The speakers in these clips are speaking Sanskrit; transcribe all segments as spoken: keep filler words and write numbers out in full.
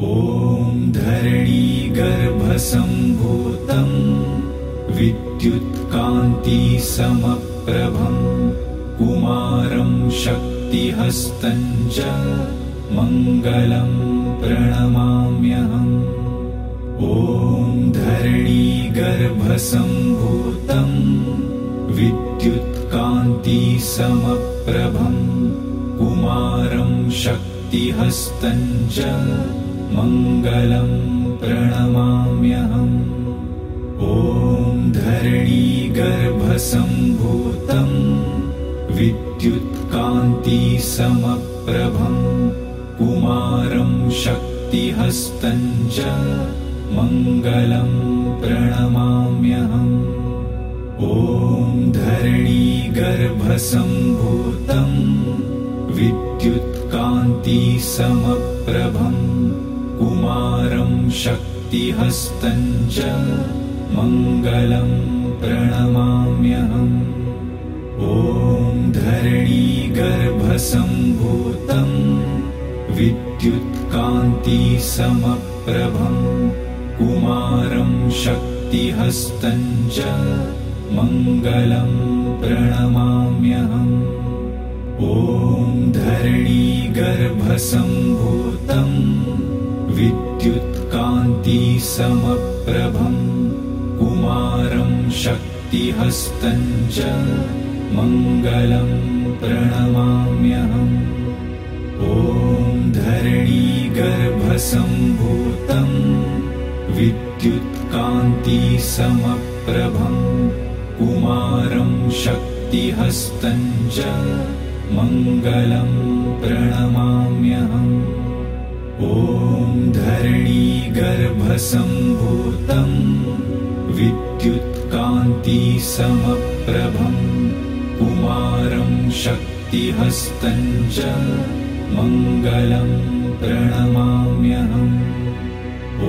ॐ धरणीगर्भसम्भूतं विद्युत्कान्तिसमप्रभं कुमारं शक्तिहस्तं च मङ्गलं प्रणमाम्यहम्। ॐ धरणीगर्भसम्भूतं विद्युत्कान्तिसमप्रभं कुमारं शक्तिहस्तं च मङ्गलं प्रणमाम्यहम्। ॐ धरणीगर्भसम्भूतं विद्युत्कान्तिसमप्रभं कुमारं शक्तिहस्तं च मङ्गलं प्रणमाम्यहम्। ॐ धरणीगर्भसम्भूतं विद्युत्कान्तिसमप्रभं कुमारं शक्तिहस्तं च मङ्गलं प्रणमाम्यहम्। ॐ धरणीगर्भसम्भूतं विद्युत्कान्तिसमप्रभं कुमारं शक्तिहस्तं च मङ्गलं प्रणमाम्यहम्। ॐ धरणीगर्भसम्भूतं विद्युत्कान्तिसमप्रभं कुमारं शक्तिहस्तं च मङ्गलं प्रणमाम्यहम्। ॐ धरणीगर्भसम्भूतं विद्युत्कान्तिसमप्रभं कुमारं शक्तिहस्तं च मङ्गलं प्रणमाम्यहम्। ॐ धरणीगर्भसम्भूतं विद्युत्कान्तिसमप्रभं कुमारं शक्तिहस्तं च मङ्गलं प्रणमाम्यहम्। ॐ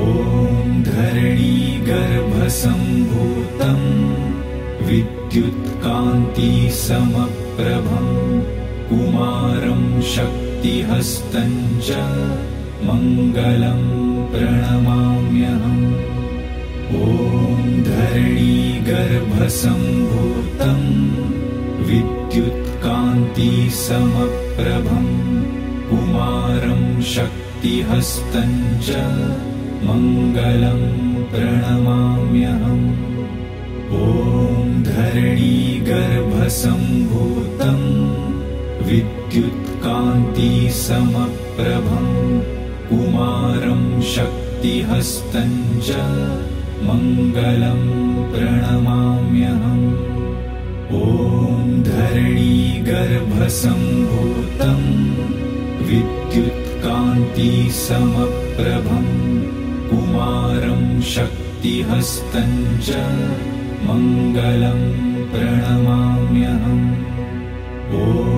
धरणीगर्भसम्भूतं विद्युत्कान्तिसमप्रभं कुमारं शक्तिहस्तं च मङ्गलं प्रणमाम्यहम्। ॐ धरणीगर्भसम्भूतं विद्युत्कान्तिसमप्रभं कुमारं शक्तिहस्तं च मङ्गलं प्रणमाम्यहम्। ॐ धरणीगर्भसम्भूतं विद्युत्कान्तिसमप्रभं कुमारं शक्तिहस्तं च मङ्गलं प्रणमाम्यहम्। ॐ धरणीगर्भसम्भूतं विद्युत्कान्तिसमप्रभं कुमारं शक्तिहस्तं च मङ्गलं प्रणमाम्यहम्। ॐ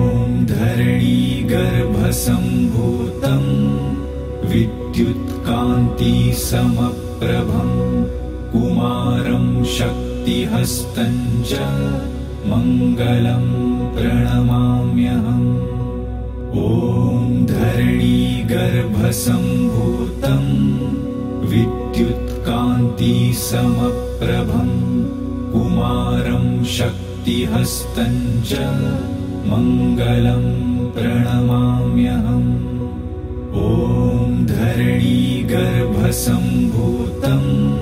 धरणीगर्भसम्भूतं विद्युत्कान्तिसमप्रभं कुमारं शक्तिहस्तं च मङ्गलं प्रणमाम्यहम्। ॐ धरणीगर्भसम्भूतं विद्युत्कान्तिसमप्रभं कुमारं शक्तिहस्तं च मङ्गलं प्रणमाम्यहम्। ॐ धरणीगर्भसम्भूतं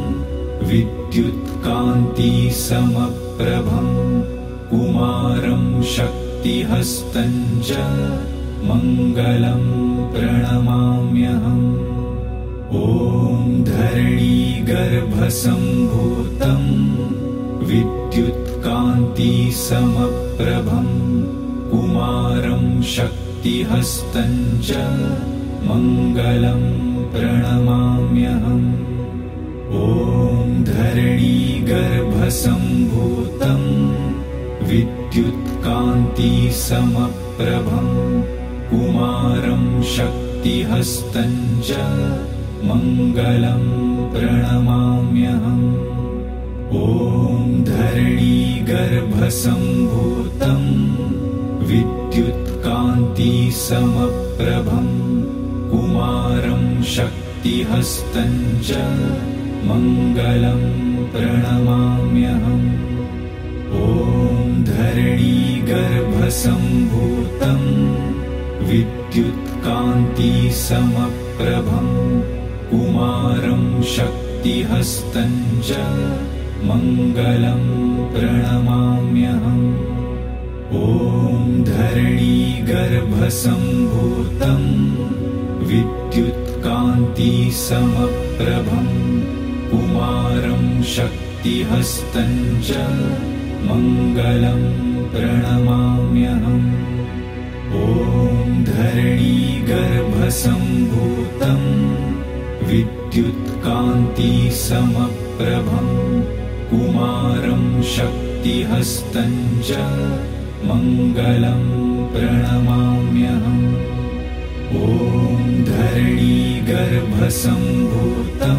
विद्युत्कान्तिसमप्रभं कुमारं शक्तिहस्तं च मङ्गलं प्रणमाम्यहम्। ॐ धरणीगर्भसम्भूतं विद्युत्कान्तिसमप्रभं कुमारं शक्तिहस्तं च मङ्गलं प्रणमाम्यहम्। ॐ धरणीगर्भसम्भूतं विद्युत्कान्तिसमप्रभं कुमारं शक्तिहस्तं च मङ्गलं प्रणमाम्यहम्। ॐ धरणीगर्भसम्भूतं विद्युत्कान्तिसमप्रभं कुमारं शक्तिहस्तं शक्तिहस्तं च मङ्गलं प्रणमाम्यहम्। ॐ धरणीगर्भसम्भूतं विद्युत्कान्तिसमप्रभं कुमारं शक्तिहस्तं च मङ्गलं प्रणमाम्यहम्। ॐ धरणीगर्भसम्भूतं विद्युत्कान्तिसमप्रभं कुमारं शक्तिहस्तं च मङ्गलं प्रणमाम्यहम्। ॐ धरणीगर्भसम्भूतं विद्युत्कान्तिसमप्रभं कुमारं शक्तिहस्तं च मङ्गलं प्रणमाम्यहम्। ॐ धरणीगर्भसम्भूतं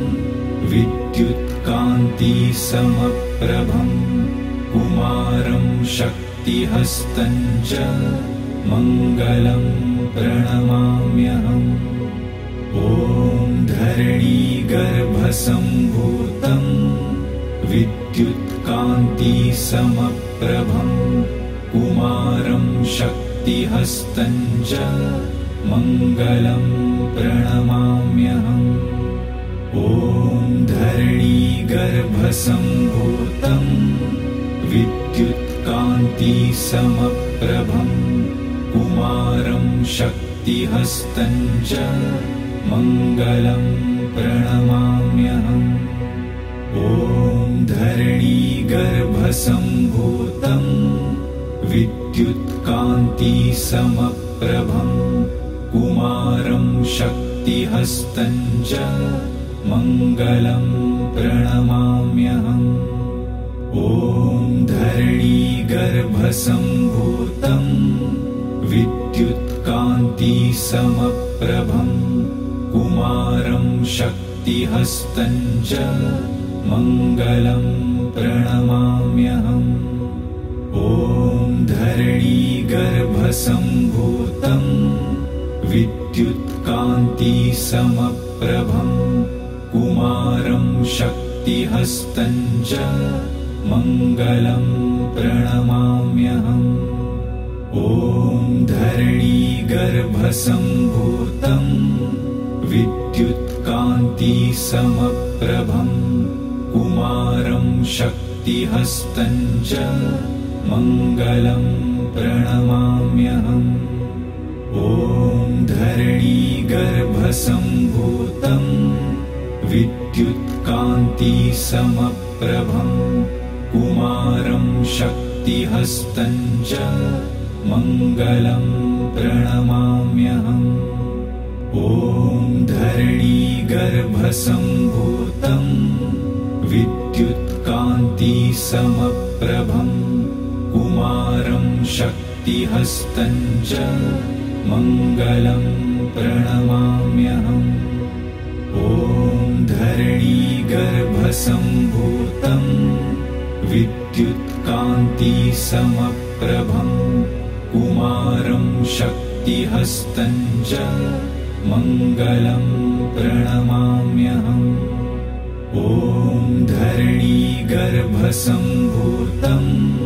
विद्युत्कान्तिसमप्रभं कुमारं शक्तिहस्तं च मङ्गलं प्रणमाम्यहम्। ॐ धरणीगर्भसम्भूतं विद्युत्कान्तिसमप्रभं कुमारं शक्तिहस्तं च मङ्गलं प्रणमाम्यहम्। ॐ धरणीगर्भसम्भूतं विद्युत्कान्तिसमप्रभं कुमारं शक्तिहस्तं च मङ्गलं प्रणमाम्यहम्। ॐ धरणीगर्भसम्भूतं विद्युत्कान्तिसमप्रभं कुमारं शक्तिहस्तं च मङ्गलं प्रणमाम्यहम्। ॐ धरणीगर्भसम्भूतं विद्युत्कान्तिसमप्रभं कुमारं शक्तिहस्तं च मङ्गलं प्रणमाम्यहम्। ॐ धरणीगर्भसम्भूतं विद्युत्कान्तिसमप्रभं कुमारं शक्तिहस्तं च मङ्गलं प्रणमाम्यहम्। ॐ धरणीगर्भसम्भूतं विद्युत्कान्तिसमप्रभं कुमारं शक्तिहस्तं च मङ्गलं प्रणमाम्यहम्। ॐ धरणीगर्भसम्भूतं विद्युत्कान्तिसमप्रभं कुमारं शक्तिहस्तं च मङ्गलं प्रणमाम्यहम्। ॐ धरणीगर्भसम्भूतं विद्युत्कान्तिसमप्रभं कुमारं शक्तिहस्तं च मङ्गलं प्रणमाम्यहम्। ॐ धरणीगर्भसम्भूतं विद्युत्कान्तिसमप्रभं कुमारं शक्तिहस्तं च मङ्गलं प्रणमाम्यहम्। ॐ धरणीगर्भसम्भूतं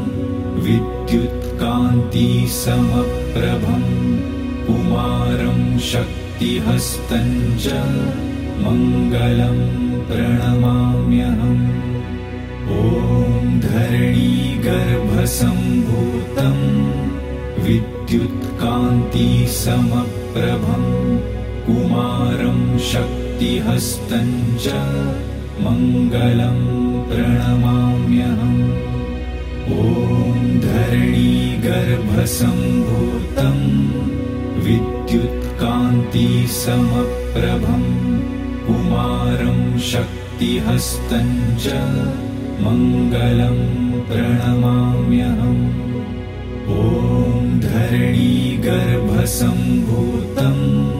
विद्युत्कान्तिसमप्रभं कुमारं शक्तिहस्तं च मङ्गलं प्रणमाम्यहम्। ॐ धरणीगर्भसम्भूतं विद्युत्कान्तिसमप्रभं कुमारं शक्तिहस्तं च मङ्गलं प्रणमाम्यहम्। ॐ धरणीगर्भसम्भूतं विद्युत्कान्तिसमप्रभं कुमारं शक्तिहस्तं च मङ्गलं प्रणमाम्यहम्। ॐ धरणीगर्भसम्भूतं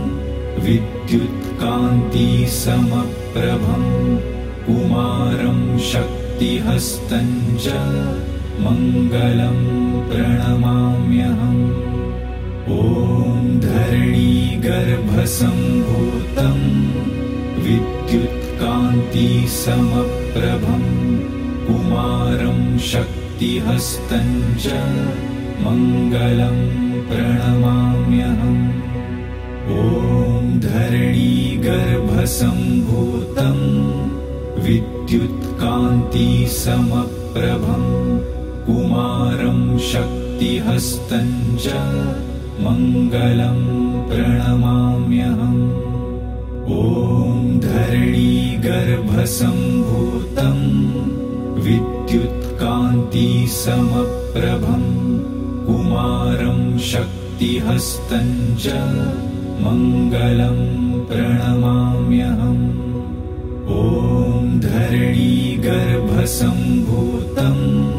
विद्युत्कान्तिसमप्रभं कुमारं शक्तिहस्तं च मङ्गलं प्रणमाम्यहम्। ॐ धरणीगर्भसम्भूतं विद्युत्कान्तिसमप्रभं कुमारं शक्तिहस्तं च मङ्गलं प्रणमाम्यहम्। ॐ धरणीगर्भसम्भूतं विद्युत्कान्तिसमप्रभं कुमारं शक्तिहस्तं च मङ्गलं प्रणमाम्यहम्। ॐ धरणीगर्भसम्भूतं विद्युत्कान्तिसमप्रभं कुमारं शक्तिहस्तं च मङ्गलं प्रणमाम्यहम्। ॐ धरणीगर्भसम्भूतं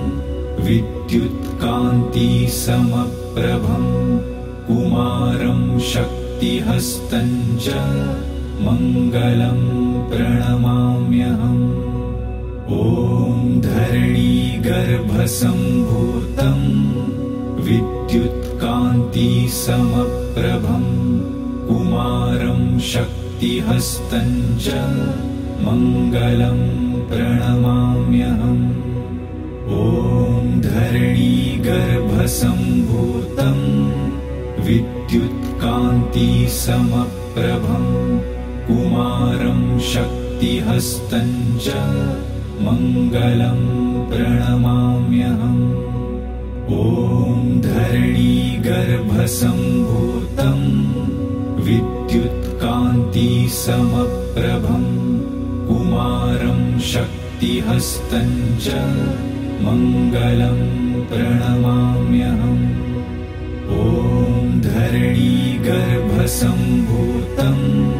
विद्युत्कान्तिसमप्रभं कुमारं शक्तिहस्तं च मङ्गलं प्रणमाम्यहम्। ॐ धरणीगर्भसम्भूतं विद्युत्कान्तिसमप्रभं कुमारं शक्तिहस्तं च मङ्गलं प्रणमाम्यहम्। ॐ धरणीगर्भसम्भूतं विद्युत्कान्तिसमप्रभं कुमारं शक्तिहस्तं च मङ्गलं प्रणमाम्यहम्। ॐ धरणीगर्भसम्भूतं विद्युत्कान्तिसमप्रभं कुमारं शक्तिहस्तं च मङ्गलं प्रणमाम्यहम्। ॐ धरणीगर्भसम्भूतं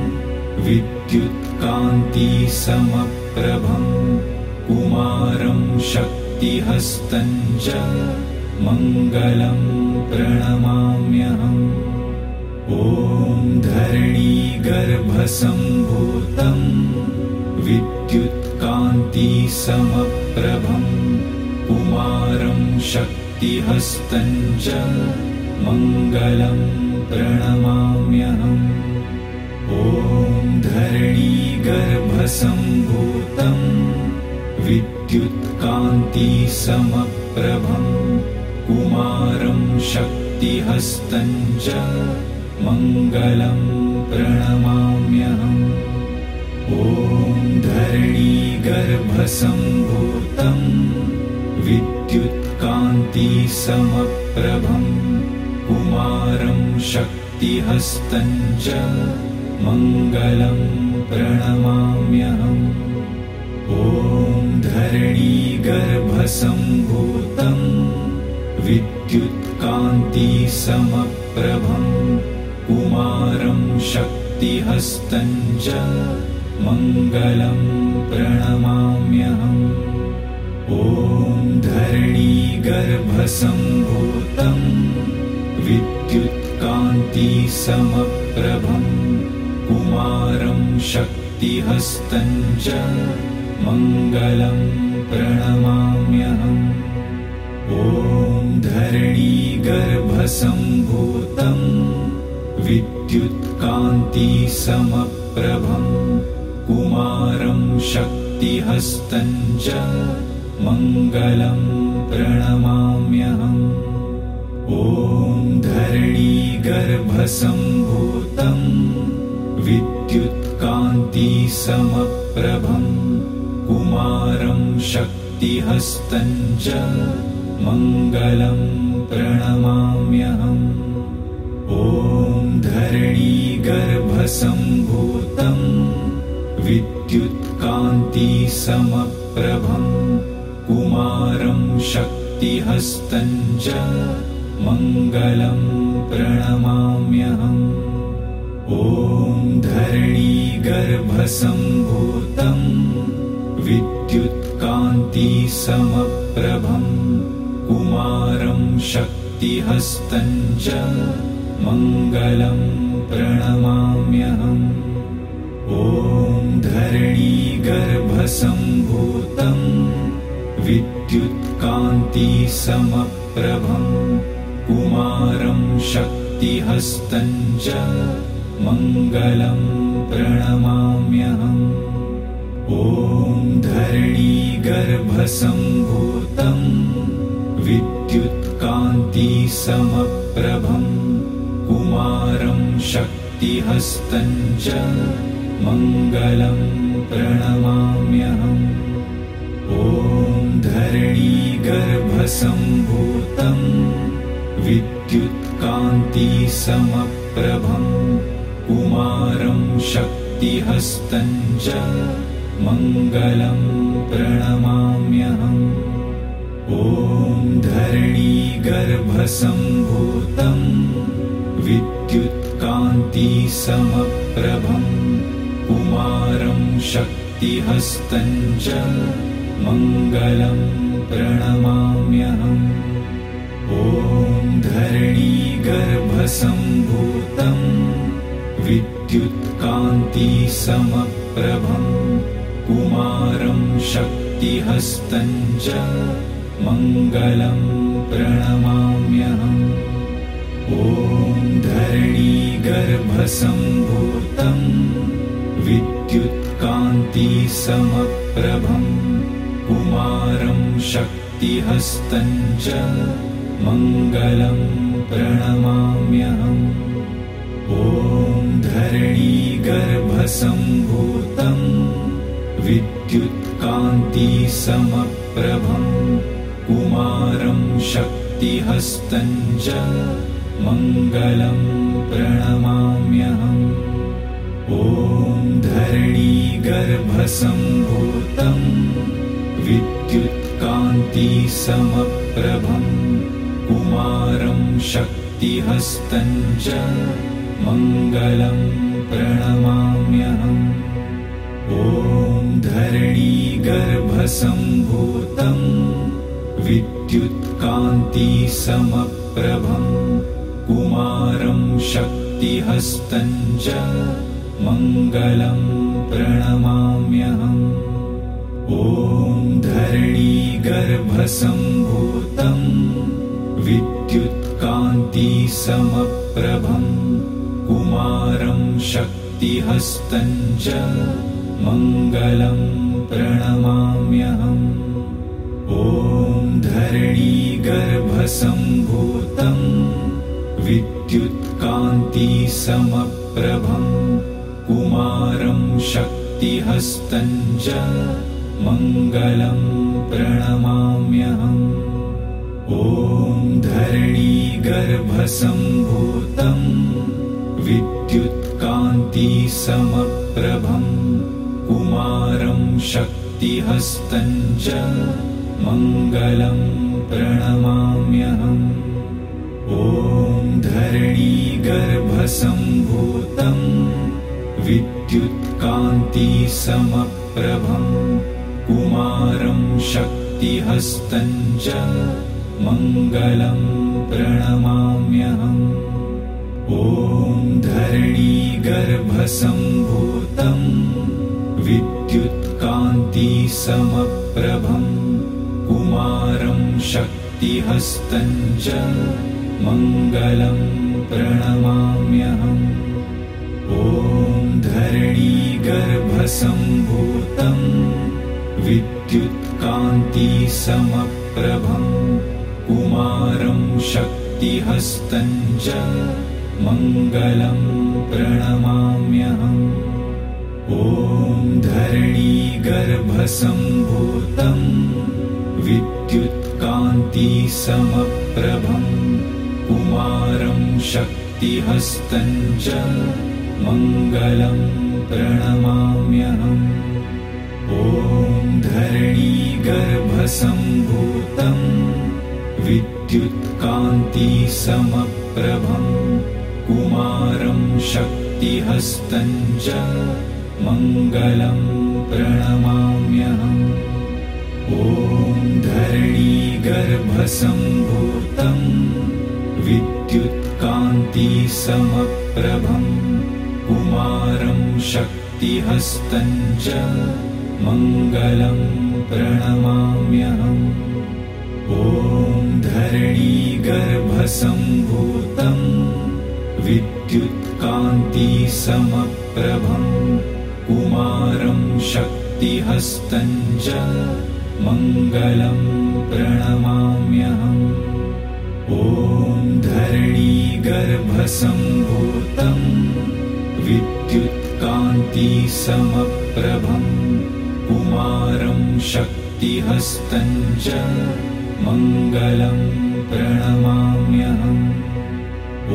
विद्युत्कान्तिसमप्रभं कुमारं शक्तिहस्तं च मङ्गलं प्रणमाम्यहम्। ॐ धरणीगर्भसम्भूतं विद्युत्कान्तिसमप्रभं कुमारं शक्तिहस्तं च मङ्गलं प्रणमाम्यहम्। ॐ धरणीगर्भसम्भूतं विद्युत्कान्तिसमप्रभं कुमारं शक्तिहस्तं च मङ्गलं प्रणमाम्यहम्। ॐ धरणीगर्भसम्भूतं विद्युत्कान्तिसमप्रभं कुमारं शक्तिहस्तं च मङ्गलं प्रणमाम्यहम्। ॐ धरणीगर्भसम्भूतं विद्युत्कान्तिसमप्रभं कुमारं शक्तिहस्तं च मङ्गलं प्रणमाम्यहम्। ॐ धरणीगर्भसम्भूतं विद्युत्कान्तिसमप्रभं कुमारं शक्तिहस्तं च मङ्गलं प्रणमाम्यहम्। ॐ धरणीगर्भसम्भूतं विद्युत्कान्तिसमप्रभं कुमारं शक्तिहस्तं च मङ्गलं प्रणमाम्यहम्। ॐ धरणीगर्भसम्भूतं विद्युत्कान्तिसमप्रभं कुमारं शक्तिहस्तं च मङ्गलं प्रणमाम्यहम्। ॐ धरणीगर्भसम्भूतं विद्युत्कान्तिसमप्रभं कुमारं शक्तिहस्तं च मङ्गलं प्रणमाम्यहम्। ॐ धरणीगर्भसम्भूतं विद्युत्कान्तिसमप्रभं कुमारं शक्तिहस्तं च मङ्गलं प्रणमाम्यहम्। ॐ धरणीगर्भसम्भूतं विद्युत्कान्तिसमप्रभं कुमारं शक्तिहस्तं च मङ्गलं प्रणमाम्यहम्। ॐ धरणीगर्भसम्भूतं विद्युत्कान्तिसमप्रभं कुमारं शक्तिहस्तं च मङ्गलं प्रणमाम्यहम्। ॐ धरणीगर्भसम्भूतं विद्युत्कान्तिसमप्रभं कुमारं शक्तिहस्तं च मङ्गलं प्रणमाम्यहम्। ॐ धरणीगर्भसम्भूतं विद्युत्कान्तिसमप्रभं कुमारं शक्तिहस्तं च मङ्गलं प्रणमाम्यहम्। ॐ धरणीगर्भसम्भूतं विद्युत्कान्तिसमप्रभं कुमारं शक्तिहस्तं च मङ्गलं प्रणमाम्यहम्। ॐ धरणीगर्भसम्भूतं विद्युत्कान्तिसमप्रभं कुमारं शक्तिहस्तं च मङ्गलं प्रणमाम्यहम्। ॐ धरणीगर्भसम्भूतं विद्युत्कान्तिसमप्रभं कुमारं शक्तिहस्तं च मङ्गलं प्रणमाम्यहम्। ॐ धरणीगर्भसम्भूतं विद्युत्कान्तिसमप्रभं कुमारं शक्तिहस्तं च मङ्गलं प्रणमाम्यहम्। ॐ धरणीगर्भसम्भूतं विद्युत्कान्तिसमप्रभं कुमारं शक्तिहस्तं च मङ्गलं प्रणमाम्यहम्। ॐ धरणीगर्भसम्भूतं विद्युत्कान्तिसमप्रभं कुमारं शक्तिहस्तं च मङ्गलं प्रणमाम्यहम्। ॐ धरणीगर्भसम्भूतं विद्युत्कान्तिसमप्रभं कुमारं शक्तिहस्तं च मङ्गलं प्रणमाम्यहम्। ॐ धरणीगर्भसम्भूतं विद्युत्कान्तिसमप्रभं कुमारं शक्तिहस्तं च मङ्गलं प्रणमाम्यहम्। ॐ धरणीगर्भसम्भूतं विद्युत्कान्तिसमप्रभं कुमारं शक्तिहस्तं च मङ्गलं प्रणमाम्यहम्। ॐ धरणीगर्भसम्भूतं विद्युत्कान्तिसमप्रभं कुमारं शक्तिहस्तं च मङ्गलं प्रणमाम्यहम्। ॐ धरणीगर्भसम्भूतं विद्युत्कान्तिसमप्रभं कुमारं शक्तिहस्तं च मङ्गलं प्रणमाम्यहम्। ॐ धरणीगर्भसम्भूतं विद्युत्कान्तिसमप्रभं कुमारं शक्तिहस्तं च मङ्गलं प्रणमाम्यहम्। ॐ धरणीगर्भसम्भूतं विद्युत्कान्तिसमप्रभं कुमारं शक्तिहस्तं च मङ्गलं प्रणमाम्यहम्। ॐ धरणीगर्भसम्भूतं विद्युत्कान्तिसमप्रभं कुमारं शक्तिहस्तं च मङ्गलं प्रणमाम्यहम्। ॐ धरणीगर्भसम्भूतं विद्युत् विद्युत्कान्तिसमप्रभं कुमारं शक्तिहस्तं च मङ्गलं प्रणमाम्यहम्। ॐ धरणीगर्भसम्भूतं विद्युत्कान्तिसमप्रभं कुमारं शक्तिहस्तं च मङ्गलं प्रणमाम्यहम्। ॐ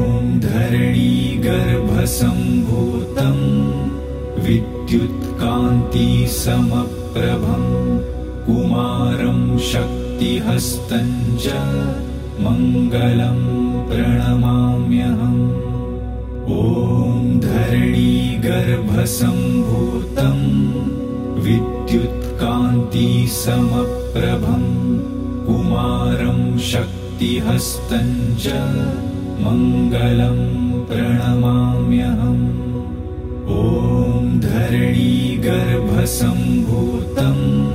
धरणीगर्भसम्भूतं विद्युत्कान्तिसमप्रभं कुमारं शक्तिहस्तं च मङ्गलं प्रणमाम्यहम्। ॐ धरणीगर्भसम्भूतं विद्युत्कान्तिसमप्रभं कुमारं शक्तिहस्तं च मङ्गलं प्रणमाम्यहम्। ॐ धरणीगर्भसम्भूतं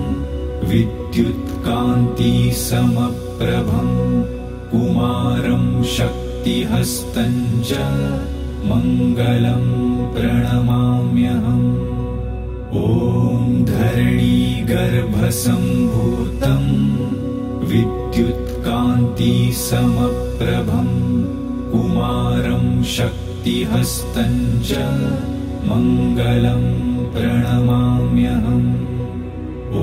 विद्युत्कान्तिसमप्रभं कुमारं शक्तिहस्तं च मङ्गलं प्रणमाम्यहम्। ॐ धरणीगर्भसम्भूतं विद्युत्कान्तिसमप्रभं कुमारं शक्तिहस्तं च मङ्गलं प्रणमाम्यहम्। ॐ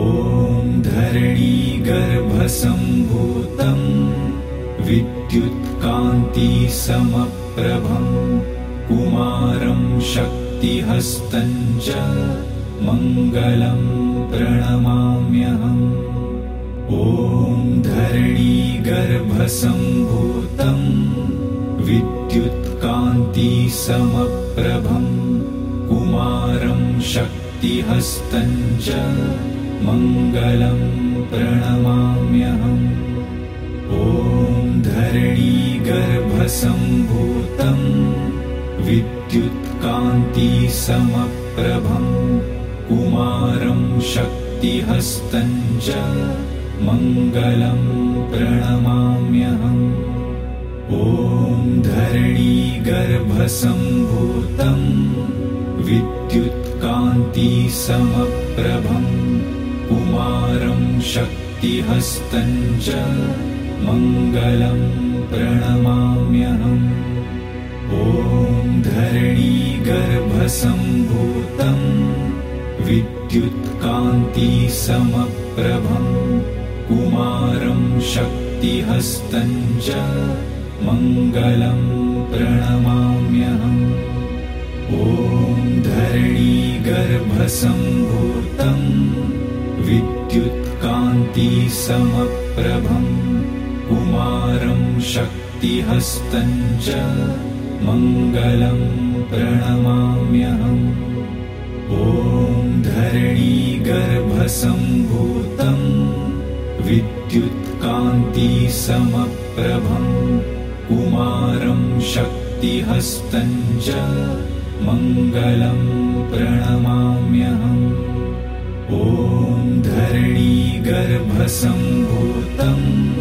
धरणीगर्भसम्भूतं विद्युत्कान्तिसमप्रभं कुमारं शक्तिहस्तं च मङ्गलं प्रणमाम्यहम्। ॐ धरणीगर्भसम्भूतं विद्युत्कान्तिसमप्रभं कुमारं शक्तिहस्तं च मङ्गलं प्रणमाम्यहम्। ॐ धरणीगर्भसम्भूतं विद्युत्कान्तिसमप्रभं कुमारं शक्तिहस्तं च मङ्गलं प्रणमाम्यहम्। ॐ धरणीगर्भसम्भूतं विद्युत्कान्तिसमप्रभं कुमारं शक्तिहस्तं च मङ्गलं प्रणमाम्यहम्। ॐ धरणीगर्भसम्भूतं विद्युत्कान्तिसमप्रभं कुमारं शक्तिहस्तं च मङ्गलं प्रणमाम्यहम्। ॐ धरणीगर्भसम्भूतं विद्युत्कान्तिसमप्रभं कुमारं शक्तिहस्तं च मङ्गलं प्रणमाम्यहम्। ॐ धरणीगर्भसम्भूतं विद्युत्कान्तिसमप्रभं कुमारं शक्तिहस्तं च मङ्गलं प्रणमाम्यहम्। ॐ धरणीगर्भसम्भूतं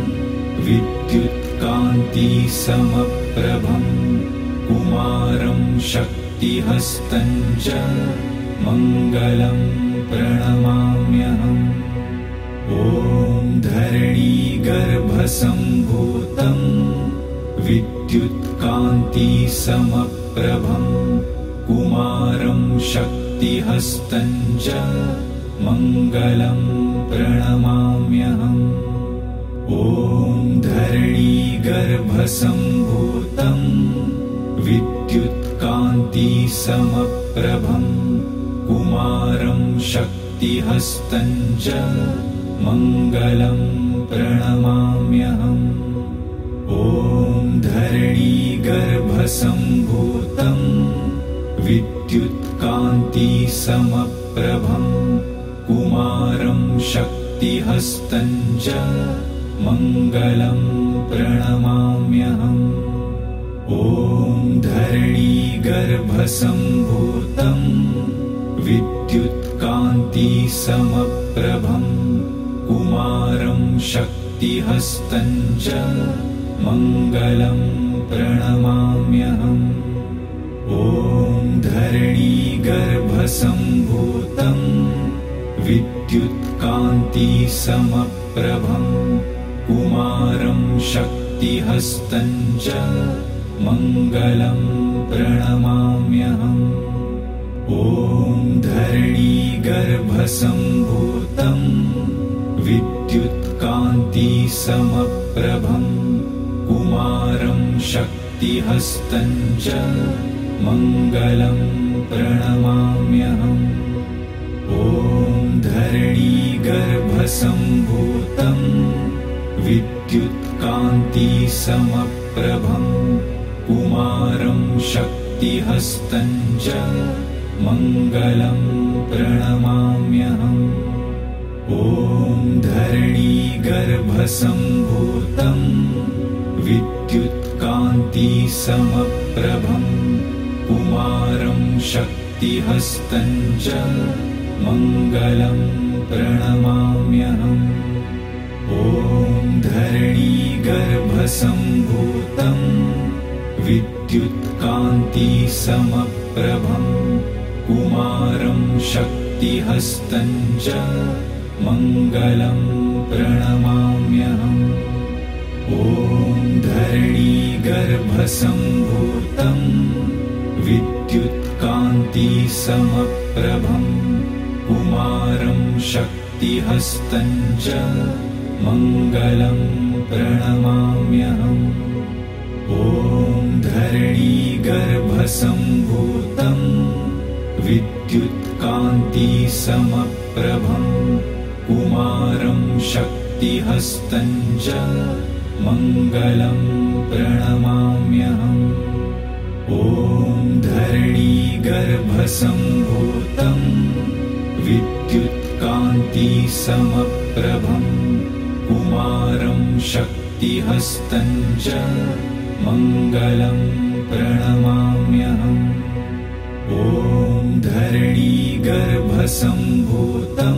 विद्युत्कान्तिसमप्रभं कुमारं शक्तिहस्तं च मङ्गलं प्रणमाम्यहम्। ॐ धरणीगर्भसम्भूतं विद्युत्कान्तिसमप्रभं कुमारं शक्तिहस्तं च मङ्गलं प्रणमाम्यहम्। ॐ धरणीगर्भसम्भूतं विद्युत्कान्तिसमप्रभं कुमारं शक्तिहस्तं च मङ्गलं प्रणमाम्यहम्। ॐ धरणीगर्भसम्भूतं विद्युत्कान्तिसमप्रभं कुमारं शक्तिहस्तं च मङ्गलं प्रणमाम्यहम्। ॐ धरणीगर्भसम्भूतं विद्युत्कान्तिसमप्रभं कुमारं शक्तिहस्तं च मङ्गलं प्रणमाम्यहम्। ॐ ॐ धरणीगर्भसम्भूतं विद्युत्कान्तिसमप्रभं कुमारं शक्तिहस्तं च मङ्गलं प्रणमाम्यहम्। ॐ धरणीगर्भसम्भूतं विद्युत्कान्तिसमप्रभं कुमारं शक्तिहस्तं च मङ्गलं प्रणमाम्यहम्। ॐ धरणीगर्भसम्भूतं विद्युत्कान्तिसमप्रभं कुमारं शक्तिहस्तं च मङ्गलं प्रणमाम्यहम्। ॐ धरणीगर्भसम्भूतं विद्युत्कान्तिसमप्रभं कुमारं शक्तिहस्तं च मङ्गलं प्रणमाम्यहम्। ॐ धरणीगर्भसम्भूतं विद्युत्कान्तिसमप्रभं कुमारं शक्तिहस्तं च मङ्गलं प्रणमाम्यहम्। ॐ धरणीगर्भसम्भूतं विद्युत्कान्तिसमप्रभं कुमारं शक्तिहस्तं च मङ्गलं प्रणमाम्यहम्। ॐ धरणीगर्भसम्भूतं विद्युत्कान्तिसमप्रभं कुमारं शक्तिहस्तं च मङ्गलं प्रणमाम्यहम्। ॐ धरणीगर्भसम्भूतं विद्युत्कान्तिसमप्रभं कुमारं शक्तिहस्तं च मङ्गलं प्रणमाम्यहम्। ॐ धरणीगर्भसम्भूतं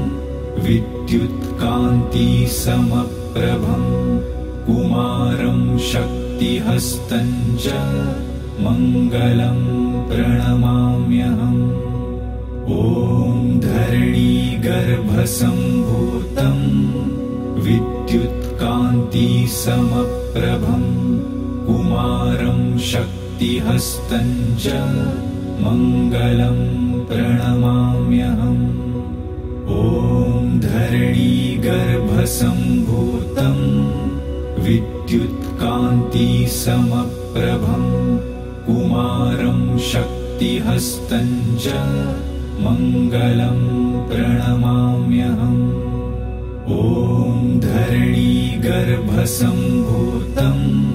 विद्युत्कान्तिसमप्रभं कुमारं शक्तिहस्तं च मङ्गलं प्रणमाम्यहम्। ॐ धरणीगर्भसम्भूतं विद्युत्कान्तिसमप्रभं कुमारं शक्तिहस्तं च मङ्गलं प्रणमाम्यहम्। ॐ धरणीगर्भसम्भूतं विद्युत्कान्तिसमप्रभं कुमारं शक्तिहस्तं च मङ्गलं प्रणमाम्यहम्। ॐ धरणीगर्भसम्भूतं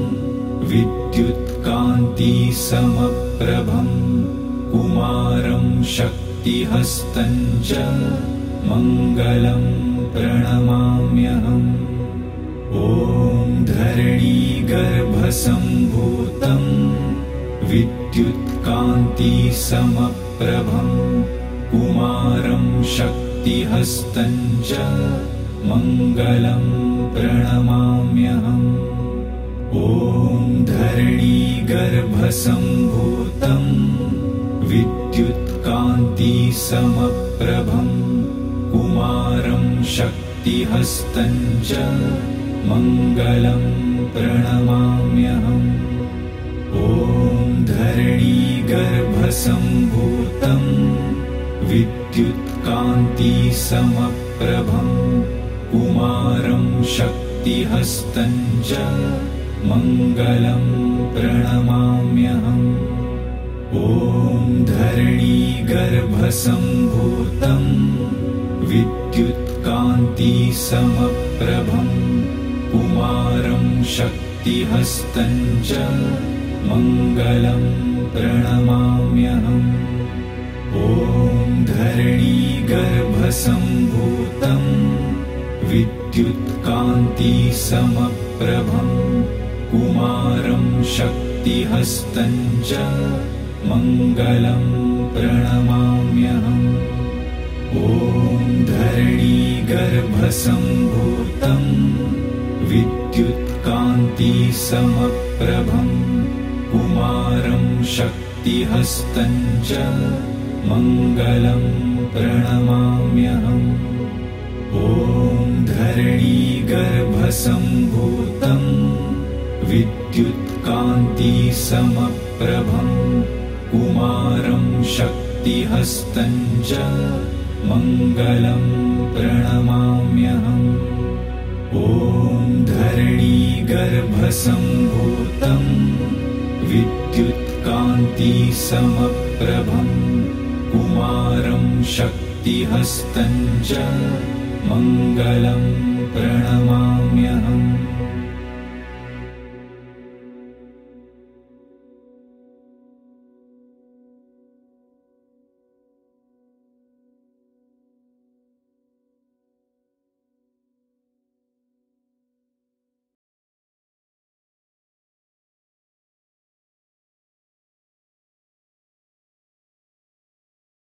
विद्युत्कान्तिसमप्रभं कुमारं शक्तिहस्तं च मङ्गलं प्रणमाम्यहम्। ॐ धरणीगर्भसम्भूतं विद्युत्कान्तिसमप्रभं कुमारं शक्तिहस्तं च मङ्गलं प्रणमाम्यहम्। ॐ धरणीगर्भसम्भूतं विद्युत्कान्तिसमप्रभं कुमारं शक्तिहस्तं च मङ्गलं प्रणमाम्यहम्। ॐ धरणीगर्भसम्भूतं विद्युत्कान्तिसमप्रभं कुमारं शक्तिहस्तं च मङ्गलं प्रणमाम्यहम्। ॐ धरणीगर्भसम्भूतं विद्युत्कान्तिसमप्रभं कुमारं शक्तिहस्तं च मङ्गलं प्रणमाम्यहम्। ॐ धरणीगर्भसम्भूतं विद्युत्कान्तिसमप्रभं कुमारं शक्तिहस्तं च मङ्गलं प्रणमाम्यहम्। ॐ धरणीगर्भसम्भूतं विद्युत्कान्तिसमप्रभं कुमारं शक्तिहस्तं शक्तिहस्तं च मङ्गलं प्रणमाम्यहम्। ॐ धरणीगर्भसम्भूतं विद्युत्कान्तिसमप्रभं कुमारं शक्तिहस्तं च मङ्गलं प्रणमाम्यहम्। ॐ धरणीगर्भसम्भूतं विद्युत्कान्तिसमप्रभं कुमारं शक्तिहस्तं च मङ्गलं प्रणमाम्यहम्।